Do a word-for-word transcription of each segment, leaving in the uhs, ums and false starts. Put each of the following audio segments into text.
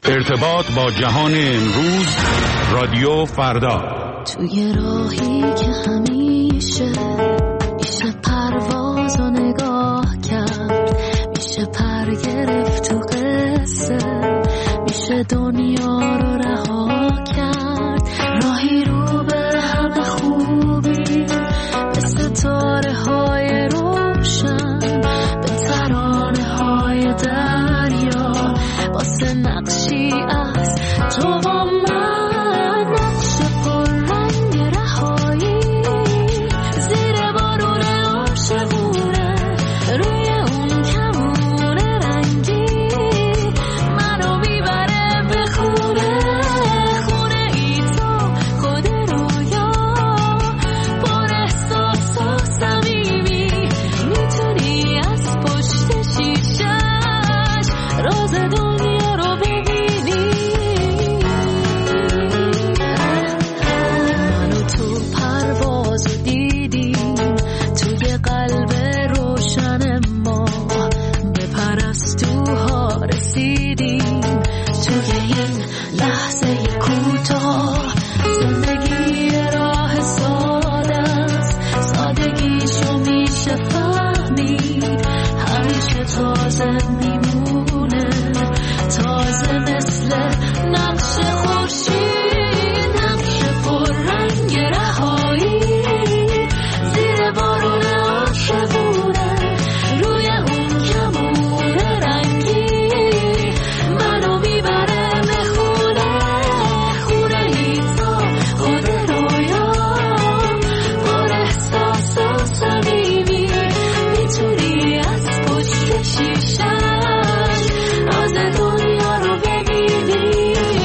ارتباط با جهان امروز، رادیو فردا. توی راهی که همیشه میشه پرواز و نگاه کرد، میشه پر گرفت تو قصه، میشه دنیا رو رها کرد. راهی رو به همه خوبی، به ستاره های روشن، به ترانه های دریا، واسه نقشی از تو و من، نقش پر رنگ رهایی، زیر بارون عاشقونه، روی اون کمون رنگی، منو میبره به خونه، خونه ای تو خود رویا، پر احساس و صمیمی، میتونی از پشت شیشش راز دنیا رو ببینی. منو تو پرواز دیدیم، توی قلب روشن ما به پرستوها رسیدیم. توی این لحظه کوتاه زندگی راه ساده است، سادگیشو میشه فهمید، همیشه تازه میمونه، تازه مثل نقش خورشید، نقش پر رنگ رهایی، زیر بارون عاشقونه، روی اون کمون رنگی، منو میبره به خونه، خونه ای تو خود رویا، پر احساس و صمیمی، میتونی از پشت شیشش راز دنیا رو ببینی.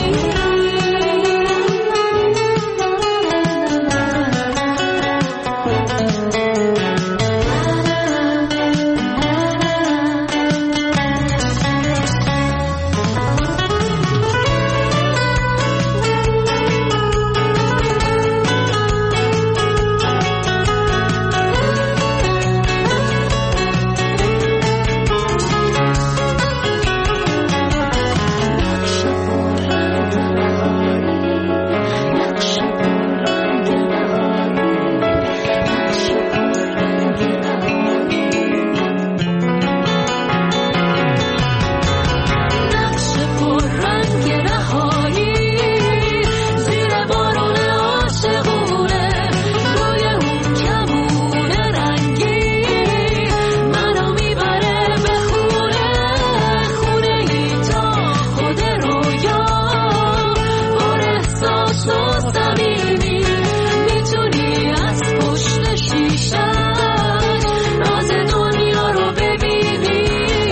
نقش پر رنگ رهایی، زیر بارون عاشقونه، روی اون کمون رنگی، منو میبره به خونه، خونه ای تو خود رویا، پر احساس و صمیمی، میتونی از پشت شیشش راز دنیا رو ببینی.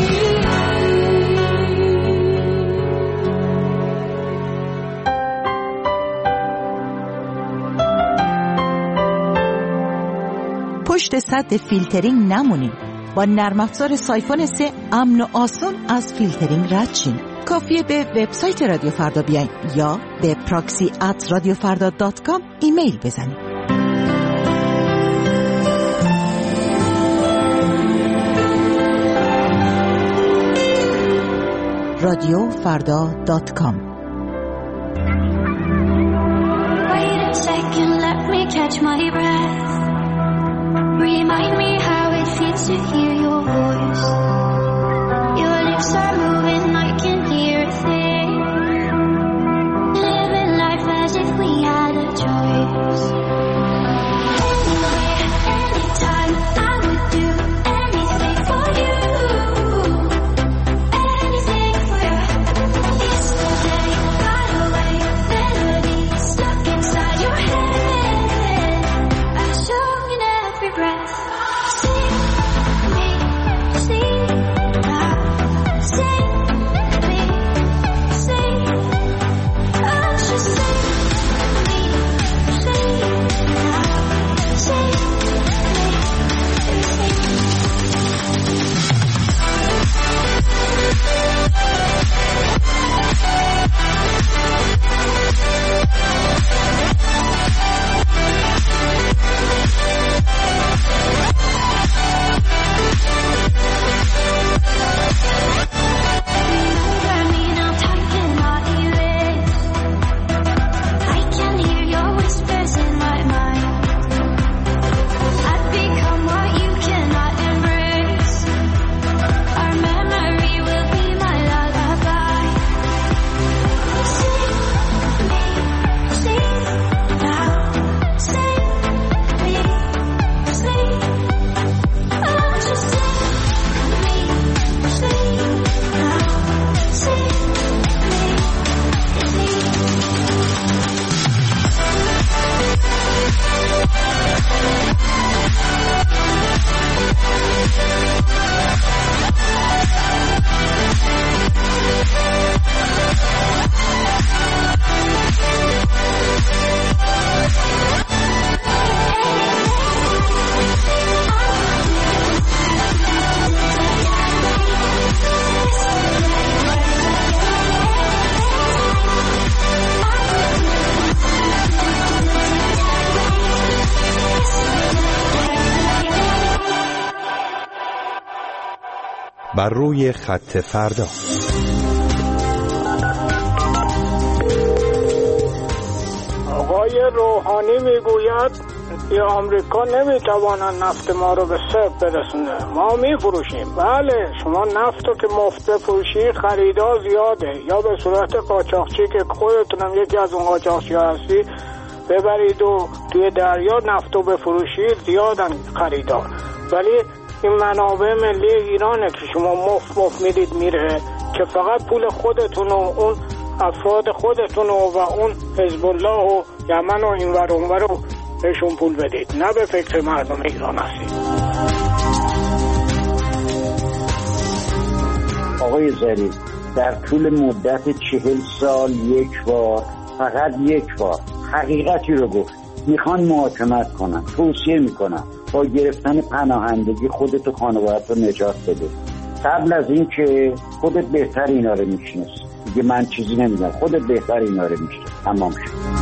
پشت سد فیلترینگ نمونین. با نرم افزار سایفون سه امن و آسون از فیلترینگ رد شین. کافیه به وبسایت رادیو فردا بیاین یا به پراکسی ات رادیو فردا دات کام ایمیل بزنین. رادیو فردا دات کام. Wait a second, let me catch my breath. Remind me how it feels to hear your voice. Your lips are moving, I can hear a thing. Living life as if we had a choice. Anywhere, anytime, I would do anything for you. Anything for you. Yesterday got away, melodies stuck inside your head. A song in every breath. Sing me بر روی خط فردا. آقای روحانی میگوید یا آمریکا نمیتواند نفت ما رو به صفر برسونه، ما میفروشیم. بله، شما نفت رو که مفت بفروشی خریدار زیاده، یا به صورت قاچاقچی که خودتونم یکی از اون قاچاقچی‌ها هستی ببرید و توی دریا نفت رو بفروشید، زیادن خریدار. ولی این منابع ملی ایرانه که شما مفت مفت میدید میره، که فقط پول خودتون و اون افراد خودتون و اون حزب الله و یمن و اینور اونور رو بهشون پول بدید، نه به فکر مردم ایران هستید. آقای ظریف، در طول مدت چهل سال یک بار، فقط یک بار حقیقتی رو گفت. میخوان محاکمت کنن، توصیه میکنن با گرفتن پناهندگی خودت و خانوادت رو نجات بده. قبل از این که خودت بهتر اینا رو میشناسی دیگه، من چیزی نمیدونم، خودت بهتر اینا رو میشناسی. تمام شد.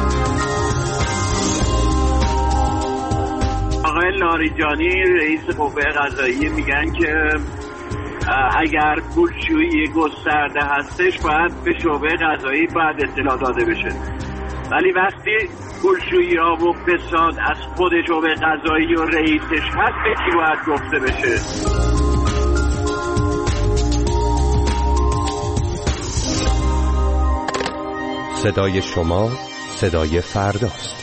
آقای لاریجانی رئیس قوه قضاییه میگن که اگر پولشویی گسترده هستش باید به شعبه قضایی باید اطلاع داده بشه، ولی وقتی پولشویی ها و فساد از خود شعبه قضایی و رئیسش هست به کی باید گفته بشه؟ صدای شما صدای فرداست.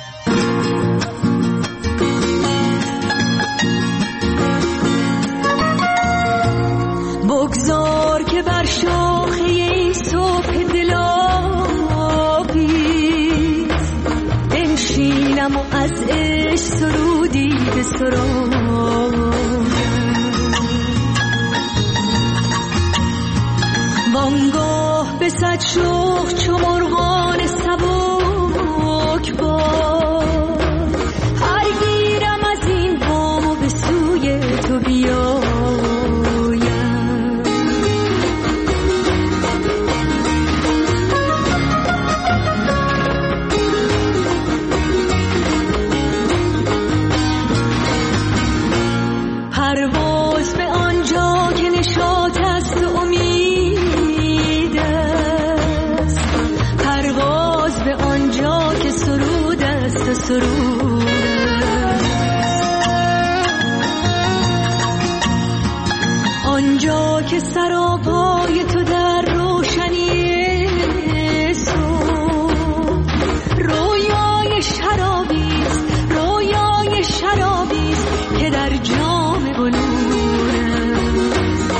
بگذار که بر شاخه این صبح دلابی بنشینم و از عشق سرودی به سرودم، وانگاه به صد شوق چو مرغان سبک باد هر گیرم از این بام و به سوی تو بیایم. پرواز به آنجا که نشاط است و امید است، پرواز به آنجا که سرود است و سرود است، آنجا که سراپای تو در روشنی صبح رویای شرابی است، رویای شرابی است که در جام بلور است.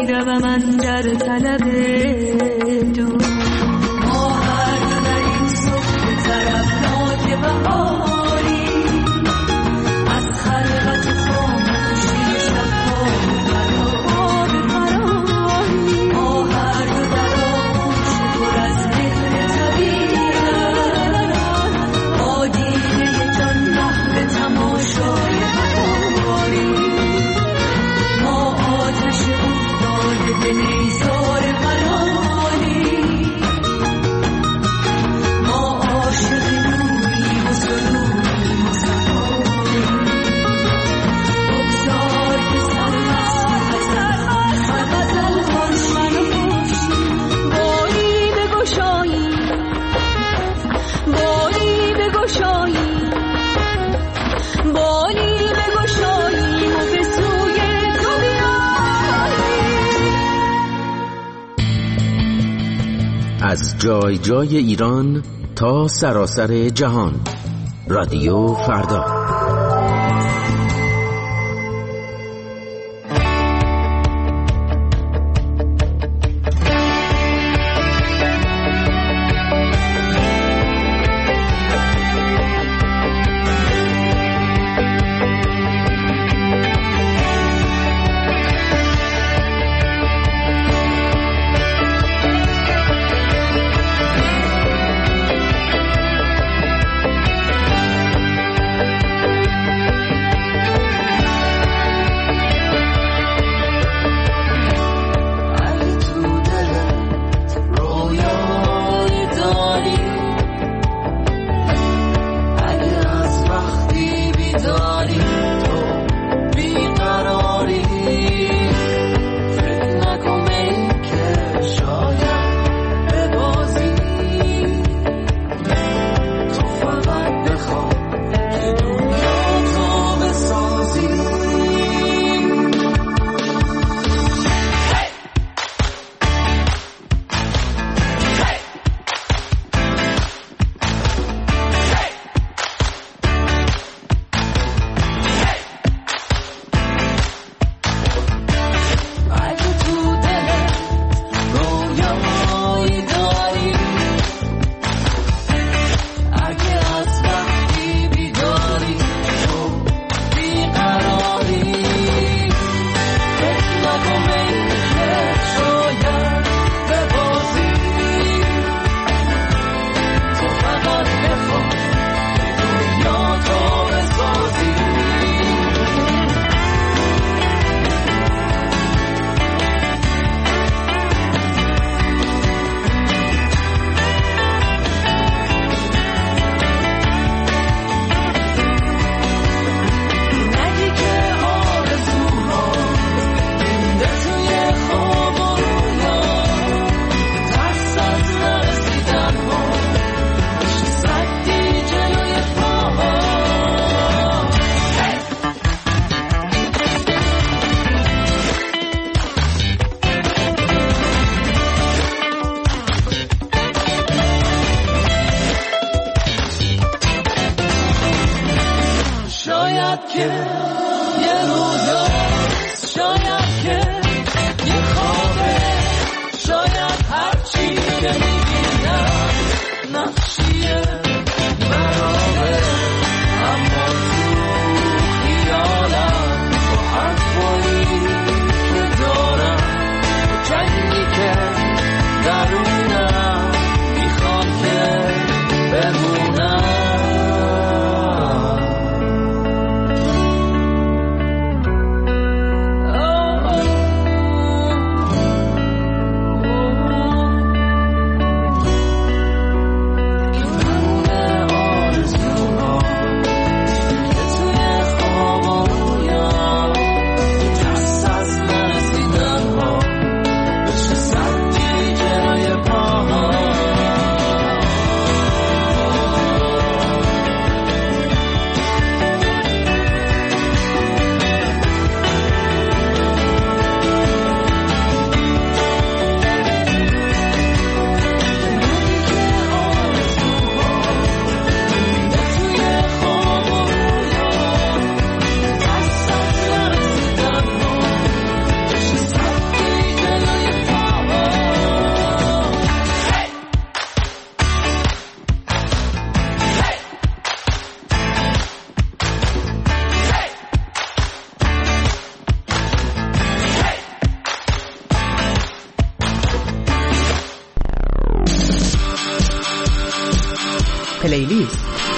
میروم اندر طلب تو. ما هر دو در این صبح طرفناک بهاری از خلقت خاموشی شب‌ها فراری. ما هر دو در آغوش پر از مهر طبیعت با دیده جان محو تماشای بهاری. ما آتش افتاده به نیزار قراری. ما عاشق نوریم و سروریم و صفایی. بگذار که سرمست غزل باشی. باری بگشایی باری بگشایی باری بگشایی و به سوی تو بیایی. از جای جای ایران تا سراسر جهان، رادیو فردا. پلیلیست.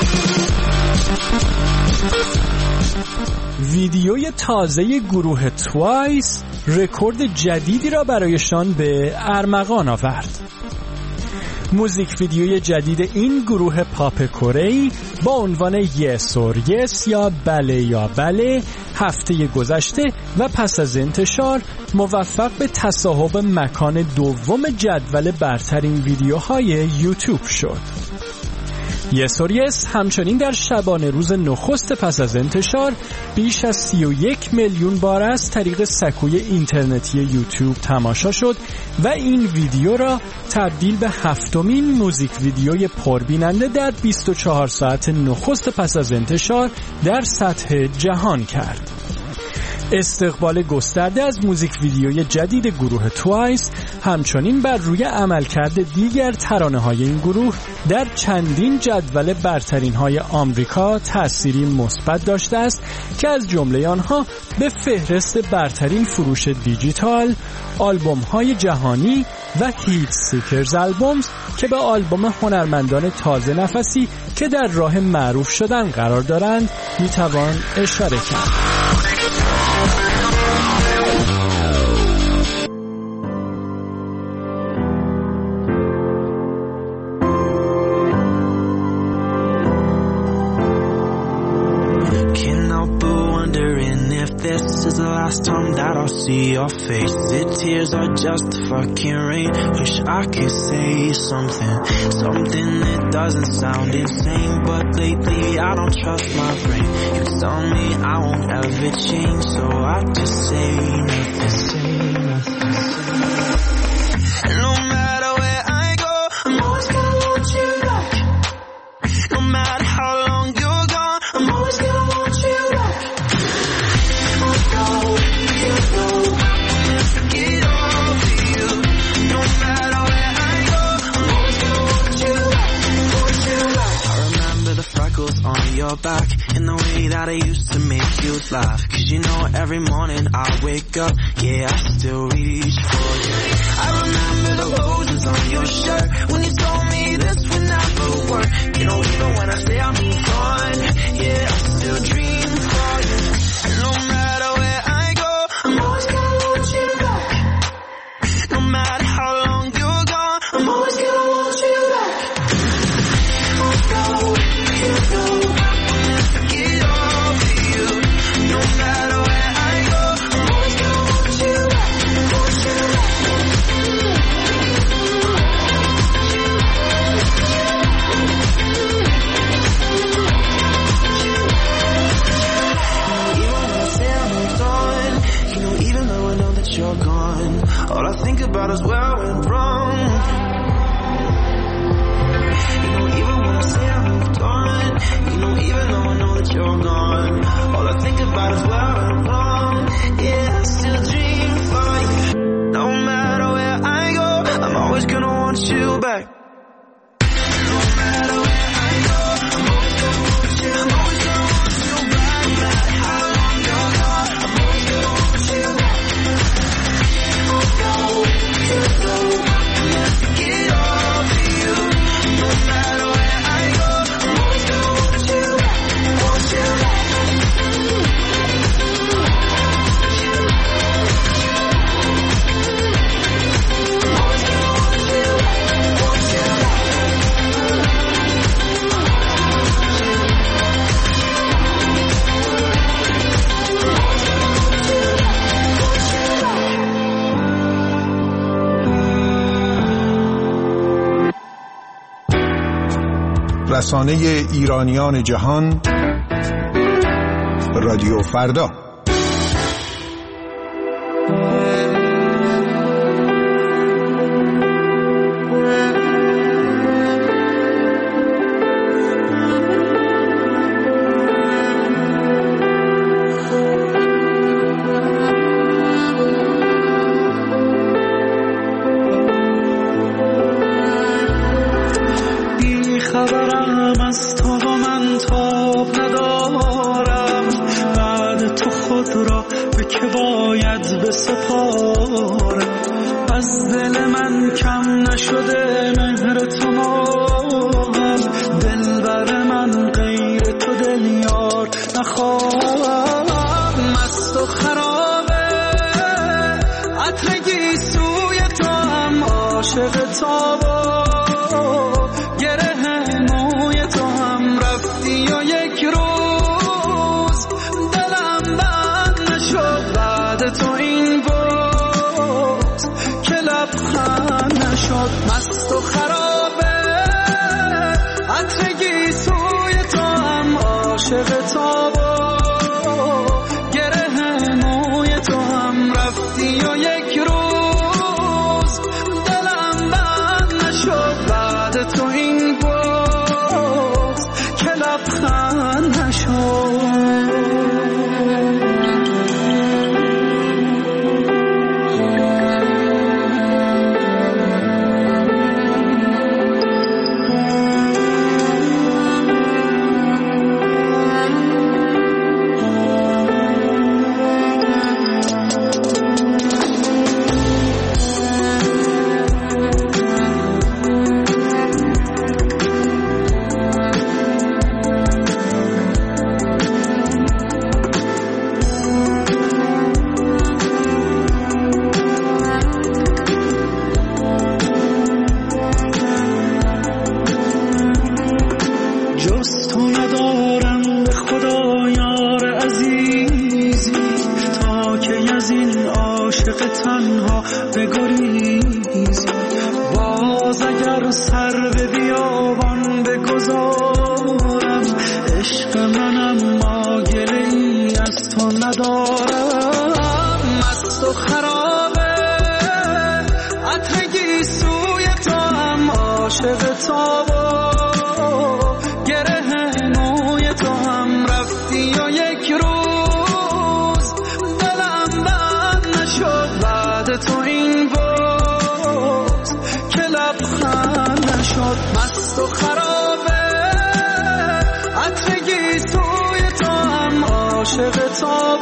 ویدیوی تازه گروه توایس رکورد جدیدی را برایشان به ارمغان آورد. موزیک ویدیوی جدید این گروه پاپ کره‌ای با عنوان یس اور یس یا بله یا بله هفته گذشته و پس از انتشار موفق به تصاحب مکان دوم جدول برترین ویدیوهای یوتیوب شد. یس اور یس همچنین در شبانه روز نخست پس از انتشار بیش از سی و یک میلیون بار از طریق سکوی اینترنتی یوتیوب تماشا شد و این ویدیو را تبدیل به هفتمین موزیک ویدیوی پربیننده در بیست و چهار ساعت نخست پس از انتشار در سطح جهان کرد. استقبال گسترده از موزیک ویدیوی جدید گروه توایس همچنین بر روی عملکرد دیگر ترانه‌های این گروه در چندین جدول برترین‌های آمریکا تأثیری مثبت داشته است که از جمله آنها به فهرست برترین فروش دیجیتال، آلبوم‌های جهانی و هیت سیکرز آلبومز که به آلبوم هنرمندان تازه نفسی که در راه معروف شدن قرار دارند میتوان اشاره کرد. This is the last time that I'll see your face. The tears are just fucking rain. Wish I could say something, something that doesn't sound insane. But lately I don't trust my brain. You tell me I won't ever change, so I just say nothing, say nothing, say nothing. No matter where I go, I'm always gonna want you back. No matter how long you're gone, I'm always gonna want you back. On your back in the way that I used to make you laugh. Cause you know every morning I wake up, yeah, I still reach for you. I remember the roses on your shirt when you told me this would never work. You know even when I say I'm gone, yeah, I still dream for you. And no matter where I go, I'm always gonna want you back. No matter how long you're gone, I'm always gonna want you back. Oh no, you know you're gone. All I think about is where I went wrong. You know, even when I say I moved on, you know, even though I know that you're gone, all I think about is where I went wrong. Yeah, I still dream for you. No matter where I go, I'm always gonna want you back. No matter where I go, I'm always gonna want you. I'm always gonna want you back. No matter how long you're gone, I'm always gonna want you back. رسانه ایرانیان جهان، رادیو فردا. از دل من کم نشده مهر تو مال، دل عاشق تابا گره موی تو هم رفتی و یک روز دلم بند نشد بعد تو این بود که لبخند نشد مست و خرابه عطرگی سوی تو هم عاشق تابا گره موی تو هم رفتی و یک روز دلم بند نشد بعد تو این بود که لبخند نشد مست و خرابه عطرگی سوی تو هم عاشق تو